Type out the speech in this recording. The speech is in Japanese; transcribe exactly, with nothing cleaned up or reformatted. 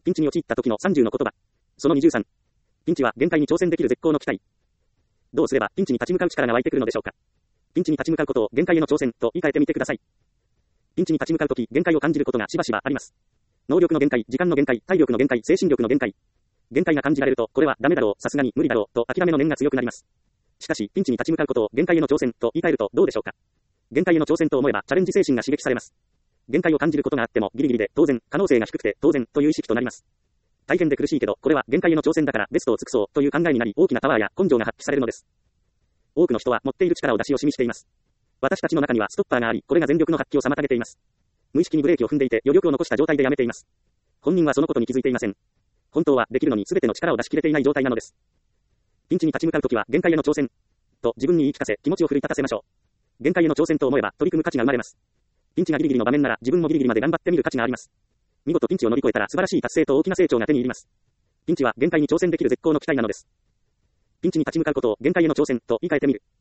ピンチに陥った時のさんじゅうの言葉。そのにじゅうさん。ピンチは限界に挑戦できる絶好の機会。どうすればピンチに立ち向かう力が湧いてくるのでしょうか。ピンチに立ち向かうことを限界への挑戦と言い換えてみてください。ピンチに立ち向かうとき、限界を感じることがしばしばあります。能力の限界、時間の限界、体力の限界、精神力の限界。限界が感じられると、これはダメだろう、さすがに無理だろう、と諦めの念が強くなります。しかし、ピンチに立ち向かうことを限界への挑戦と言い換えるとどうでしょうか。限界への挑戦と思えば、チャレンジ精神が刺激されます。限界を感じることがあっても、ギリギリで、当然、可能性が低くて、当然、という意識となります。大変で苦しいけど、これは限界への挑戦だから、ベストを尽くそう、という考えになり、大きなパワーや根性が発揮されるのです。多くの人は持っている力を出し惜しみしています。私たちの中にはストッパーがあり、これが全力の発揮を妨げています。無意識にブレーキを踏んでいて、余力を残した状態でやめています。本人はそのことに気づいていません。本当は、できるのに全ての力を出し切れていない状態なのです。ピンチに立ち向かうときは、限界への挑戦。と、自分に言い聞かせ、気持ちを奮い立たせましょう。限界への挑戦と思えば、取り組む価値が生まれます。ピンチがギリギリの場面なら、自分もギリギリまで頑張ってみる価値があります。見事ピンチを乗り越えたら、素晴らしい達成と大きな成長が手に入ります。ピンチは、限界に挑戦できる絶好の機会なのです。ピンチに立ち向かうことを、限界への挑戦と言い換えてみる。